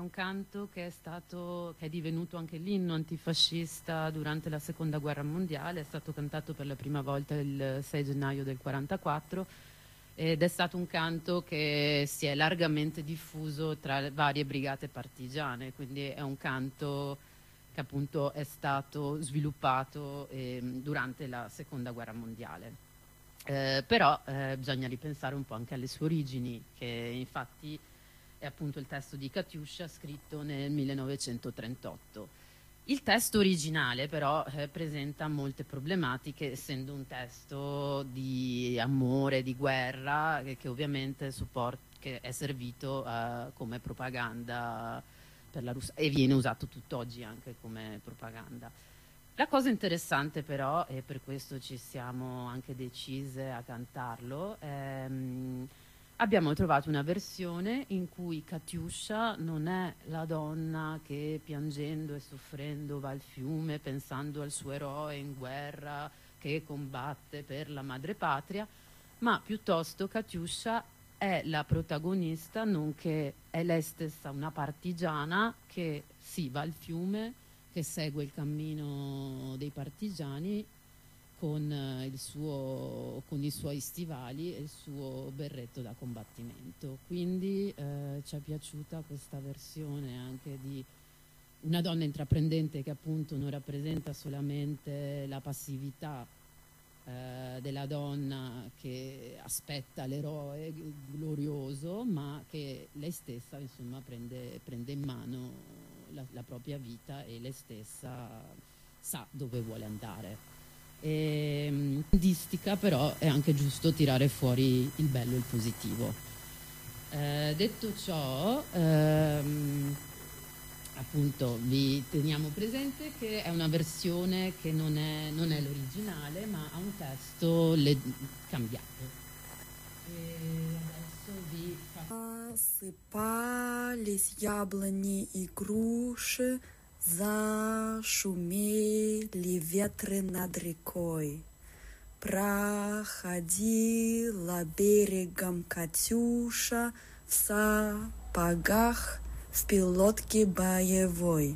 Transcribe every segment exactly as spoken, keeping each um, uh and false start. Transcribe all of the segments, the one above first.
un canto che è stato, che è divenuto anche l'inno antifascista durante la seconda guerra mondiale, è stato cantato per la prima volta il sei gennaio del quarantaquattro ed è stato un canto che si è largamente diffuso tra le varie brigate partigiane, quindi è un canto che appunto è stato sviluppato eh, durante la seconda guerra mondiale. Eh, però eh, bisogna ripensare un po' anche alle sue origini, che infatti è appunto il testo di Katiuscia scritto nel millenovecentotrentotto. Il testo originale però eh, presenta molte problematiche, essendo un testo di amore, di guerra, che, che ovviamente support, che è servito eh, come propaganda per la Russia e viene usato tutt'oggi anche come propaganda. La cosa interessante però, e per questo ci siamo anche decise a cantarlo, ehm, abbiamo trovato una versione in cui Katiuscia non è la donna che piangendo e soffrendo va al fiume pensando al suo eroe in guerra che combatte per la madrepatria, ma piuttosto Katiuscia è la protagonista, nonché è lei stessa una partigiana che sì, va al fiume, che segue il cammino dei partigiani con, eh, il suo, con i suoi stivali e il suo berretto da combattimento. Quindi eh, ci è piaciuta questa versione anche di una donna intraprendente che appunto non rappresenta solamente la passività eh, della donna che aspetta l'eroe glorioso, ma che lei stessa insomma prende, prende in mano La, la propria vita e lei stessa sa dove vuole andare. E, distica però è anche giusto tirare fuori il bello e il positivo. Eh, detto ciò, ehm, appunto vi teniamo presente che è una versione che non è, non è l'originale, ma ha un testo le, cambiato. E adesso vi faccio... Осыпались яблони и груши, зашумели ветры над рекой. Проходила берегом Катюша в сапогах, в пилотке боевой.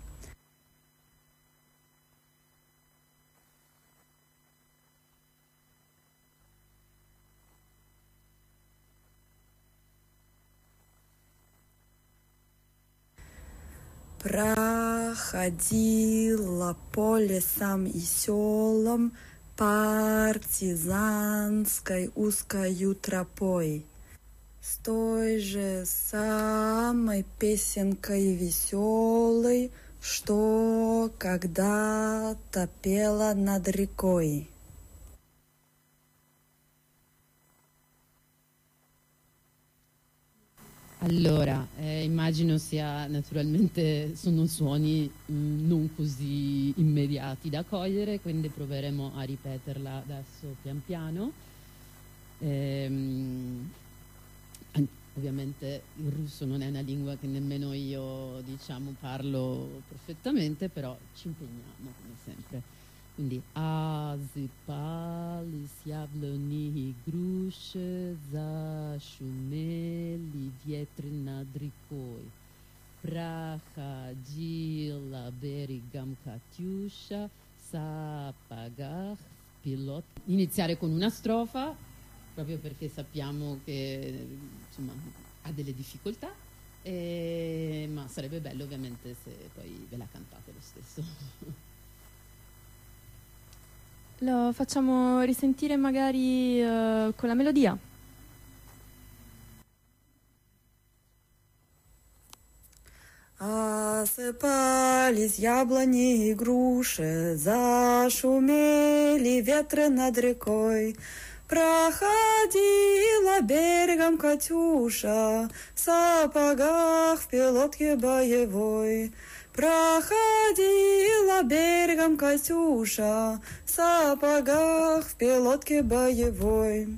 Проходила по лесам и селам партизанской узкою тропой, с той же самой песенкой веселой, что когда-то пела над рекой. Allora, eh, immagino sia naturalmente sono suoni mh, non così immediati da cogliere, quindi proveremo a ripeterla adesso pian piano. Ehm, ovviamente il russo non è una lingua che nemmeno io, diciamo, parlo perfettamente, però ci impegniamo come sempre. Quindi осыпались яблони и груши, зашумели ветры над рекой. Проходила берегом Катюша в сапогах пилот. Iniziare con una strofa, proprio perché sappiamo che insomma ha delle difficoltà, e, ma sarebbe bello ovviamente se poi ve la cantate lo stesso. Lo facciamo risentire magari uh, con la melodia. Осыпались яблони и груши, зашумели ветры над рекой. Проходила берегом Катюша в сапогах, в пилотке боевой. Проходила берегом Катюша в сапогах, в пилотке боевой.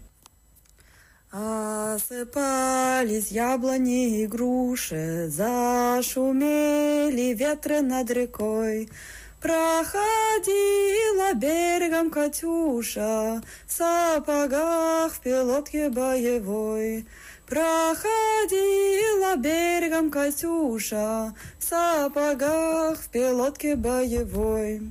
Осыпались яблони и груши, зашумели ветры над рекой. Проходила берегом Катюша в сапогах, в пилотке боевой. Проходила берегом Катюша в сапогах, в пилотке боевой.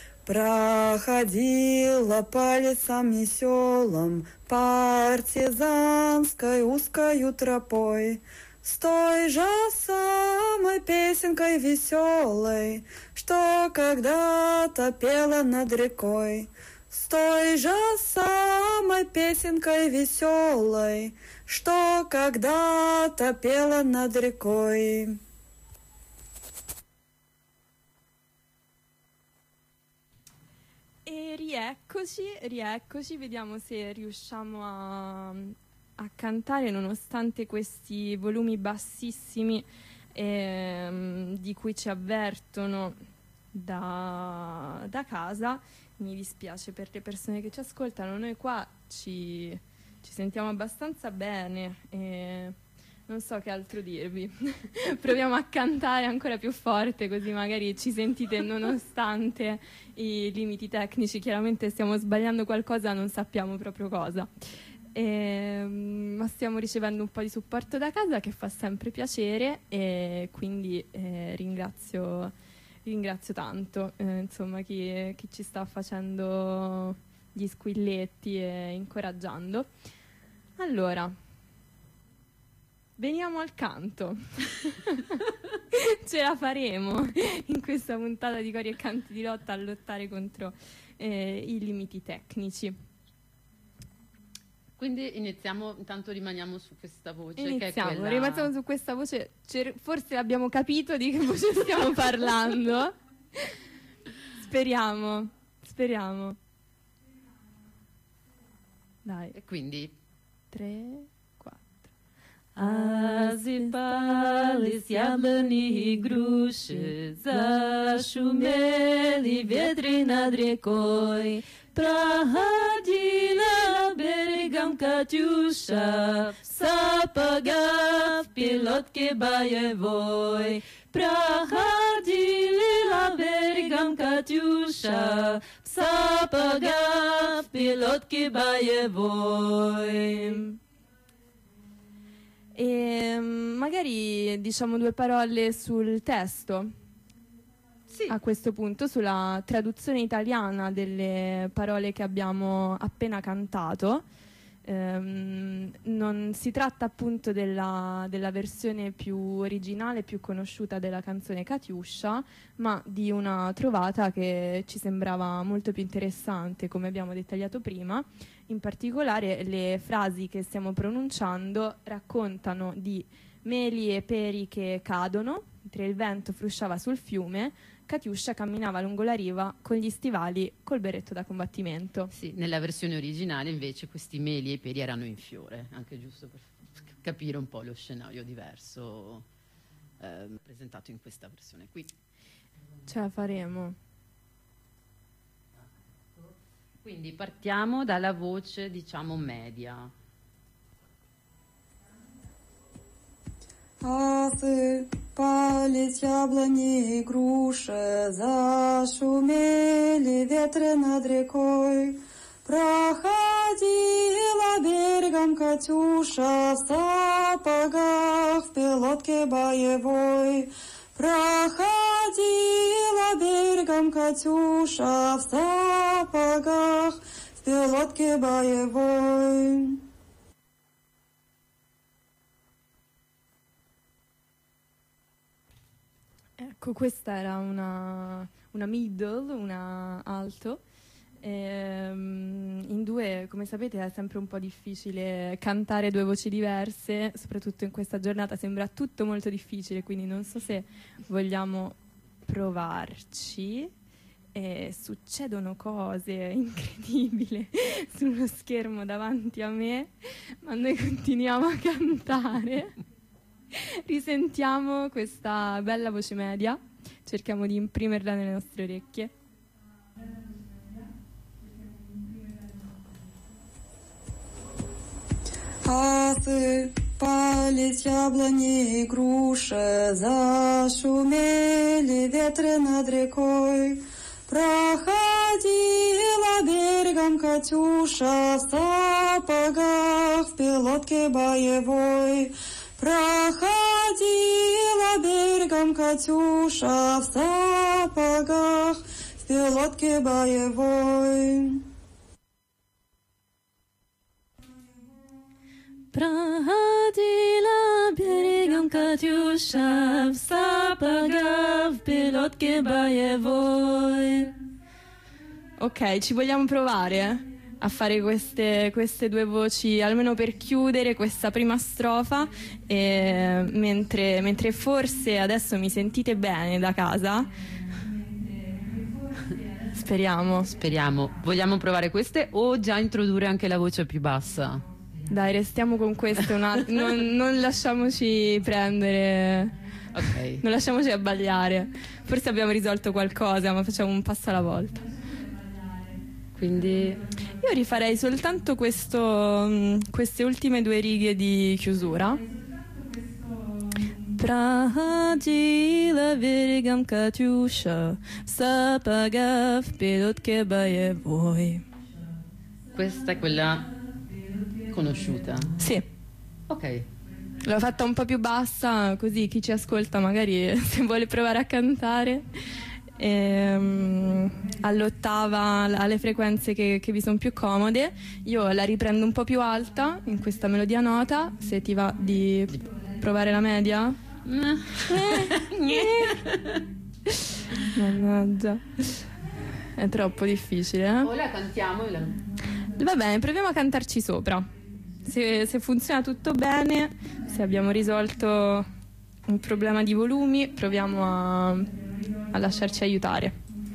Проходила по лесам и селам партизанской узкою тропой, с той же самой песенкой веселой, что когда-то пела над рекой. С той же самой песенкой веселой, что когда-то пела над рекой. E rieccoci, rieccoci, vediamo se riusciamo a, a cantare nonostante questi volumi bassissimi ehm, di cui ci avvertono da, da casa. Mi dispiace per le persone che ci ascoltano, noi qua ci, ci sentiamo abbastanza bene e non so che altro dirvi. Proviamo a cantare ancora più forte così magari ci sentite nonostante i limiti tecnici. Chiaramente stiamo sbagliando qualcosa, non sappiamo proprio cosa. E, ma stiamo ricevendo un po' di supporto da casa che fa sempre piacere e quindi eh, ringrazio, ringrazio tanto eh, insomma chi, chi ci sta facendo gli squilletti e incoraggiando. Allora, veniamo al canto. Ce la faremo in questa puntata di Cori e Canti di Lotta a lottare contro eh, i limiti tecnici. Quindi iniziamo, intanto rimaniamo su questa voce. Iniziamo, che è quella... rimaniamo su questa voce, forse abbiamo capito di che voce stiamo parlando. Speriamo, speriamo. Dai. E quindi... Tre, quattro. Осыпались яблони и груши, зашумели ветры над рекой. Проходила берегом Катюша в сапогах, в пилотке боевой. Проходила берегом Катюша в сапогах, в пилотке боевой. E magari diciamo due parole sul testo. Sì. A questo punto, sulla traduzione italiana delle parole che abbiamo appena cantato. Ehm, non si tratta appunto della, della versione più originale, più conosciuta della canzone Katiuscia, ma di una trovata che ci sembrava molto più interessante, come abbiamo dettagliato prima. In particolare le frasi che stiamo pronunciando raccontano di meli e peri che cadono, mentre il vento frusciava sul fiume, Katiuscia camminava lungo la riva con gli stivali col berretto da combattimento. Sì, nella versione originale invece questi meli e peri erano in fiore, anche giusto per capire un po' lo scenario diverso eh, presentato in questa versione qui. Ce la faremo. Quindi partiamo dalla voce, diciamo, media. Осыпались яблони и груши, зашумели ветры над рекой. Проходила берегом Катюша в сапогах, в пилотке боевой. Проходила берегом Катюша в сапогах, в пилотке боевой. Ecco, questa era una, una middle, una alto. Ehm, in due, come sapete, è sempre un po' difficile cantare due voci diverse, soprattutto in questa giornata sembra tutto molto difficile, quindi non so se vogliamo provarci. E succedono cose incredibili sullo schermo davanti a me, ma noi continuiamo a cantare. Risentiamo questa bella voce media, cerchiamo di imprimerla nelle nostre orecchie. Осыпались яблони и груши, зашумели ветры над рекой. Проходила берегом Катюша в сапогах, в пилотке боевой. Проходила берегом Катюша в сапогах, в пилотке боевой. Проходила берегом Катюша в сапогах, в пилотке боевой. Ok, ci vogliamo provare a fare queste, queste due voci, almeno per chiudere questa prima strofa, e mentre, mentre forse adesso mi sentite bene da casa. Speriamo. Speriamo. Vogliamo provare queste o già introdurre anche la voce più bassa? Dai, restiamo con queste, un att- non, non lasciamoci prendere, Ok. non lasciamoci abbagliare. Forse abbiamo risolto qualcosa, ma facciamo un passo alla volta. Quindi Io rifarei soltanto questo, mh, queste ultime due righe di chiusura. Проходила берегом Катюша в сапогах, в пилотке боевой. questa è quella conosciuta. Sì, Ok. l'ho fatta un po' più bassa, così chi ci ascolta magari se vuole provare a cantare, ehm, all'ottava, alle frequenze che, che vi sono più comode. Io la riprendo un po' più alta in questa melodia nota, se ti va di provare la media. Mannaggia, è troppo difficile, eh? O la cantiamo e la... Va bene, proviamo a cantarci sopra. Se, se funziona tutto bene, se abbiamo risolto un problema di volumi, proviamo a, a lasciarci aiutare.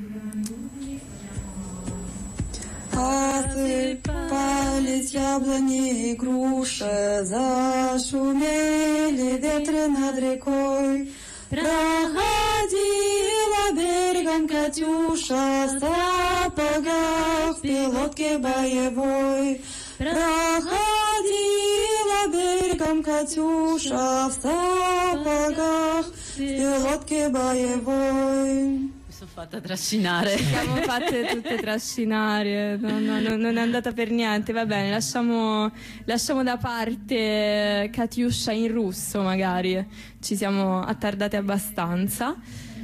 Осыпались яблони и груши, зашумели ветры над рекой. Проходила берегом Катюша в сапогах, в пилотке боевой. Проходила берегом Катюша в сапогах, в пилотке боевой. Mi sono fatta trascinare. Siamo fatte tutte trascinare, no, no, no, non è andata per niente. Va bene, lasciamo, lasciamo da parte Katiuscia in russo, magari ci siamo attardate abbastanza.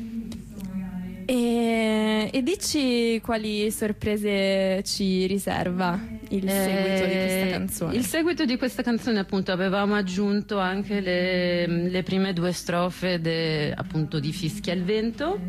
E, e dici quali sorprese ci riserva il seguito di questa Eh, canzone. Il seguito di questa canzone, appunto, avevamo aggiunto anche le, le prime due strofe de- appunto di Fischia il vento,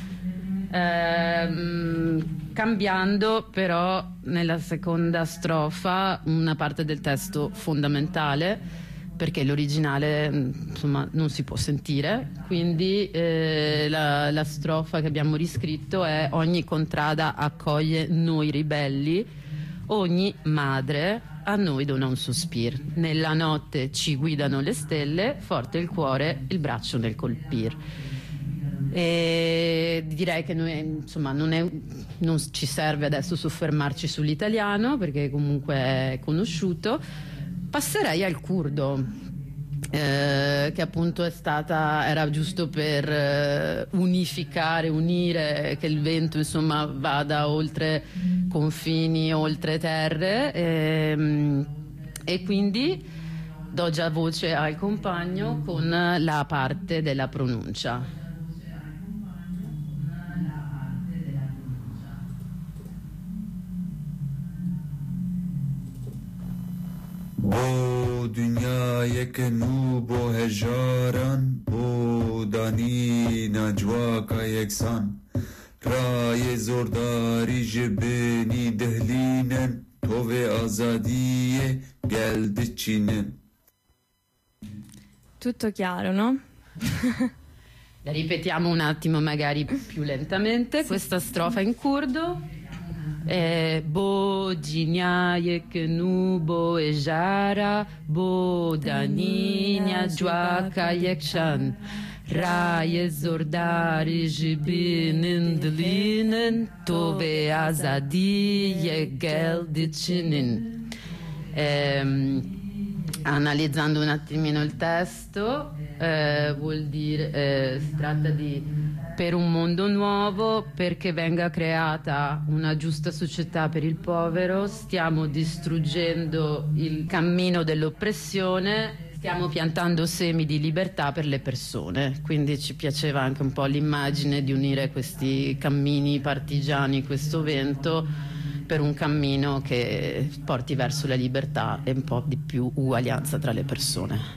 ehm, cambiando però nella seconda strofa una parte del testo fondamentale, perché l'originale insomma non si può sentire, quindi eh, la, la strofa che abbiamo riscritto è: ogni contrada accoglie noi ribelli, ogni madre a noi dona un sospir, nella notte ci guidano le stelle, forte il cuore, il braccio nel colpir. E direi che noi, insomma, non, è, non ci serve adesso soffermarci sull'italiano perché comunque è conosciuto. Passerei al curdo, eh, che appunto è stata, era giusto per eh, unificare, unire, che il vento insomma vada oltre confini, oltre terre, e, e quindi do già voce al compagno con la parte della pronuncia. بو دنیای که نو بو هجاران بو دانی نجواکا یکسان رای زورداری جبینی دهلینن تو و آزادی گلد چینن. Tutto chiaro, no? La ripetiamo un attimo magari più lentamente questa strofa in curdo. Eh, bo djinjajek nubo e jara bo daninia djuaka yekshan raje zordari jibinin dlinen tove azadi ye geldicinin. Analizzando un attimino il testo, eh, vuol dire, eh, si tratta di per un mondo nuovo, perché venga creata una giusta società per il povero. Stiamo distruggendo il cammino dell'oppressione, stiamo piantando semi di libertà per le persone. Quindi ci piaceva anche un po' l'immagine di unire questi cammini partigiani, questo vento, per un cammino che porti verso la libertà e un po' di più uguaglianza tra le persone.